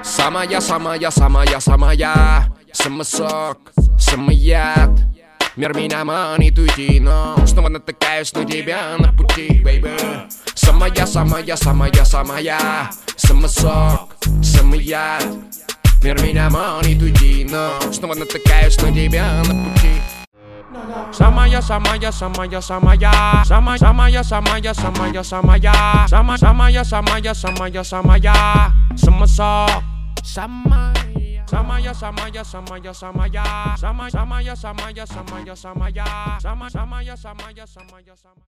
Самая, самосок, самояд. Мир меня манит уйти, но снова натыкаюсь на тебя на пути, бейби. Самая, самосок, самояд. Мир меня манит уйти, но снова натыкаюсь на тебя на пути. Самая, самосок, самая.